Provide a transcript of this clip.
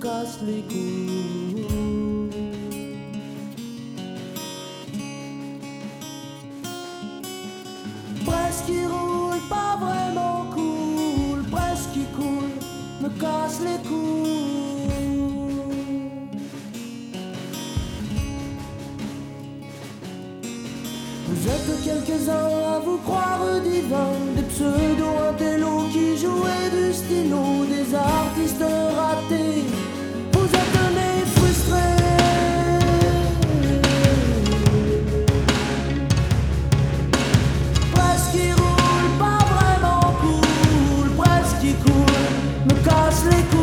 casse les couilles. Presque qui roule, pas vraiment cool, presque qui coule, me casse les couilles. Vous êtes quelques-uns à vous croire divins, des pseudo-intellos qui jouaient du stylo, des artistes ratés. Vous êtes nés frustrés. Presque qui roule, pas vraiment cool, presque qui coule, me casse les couilles.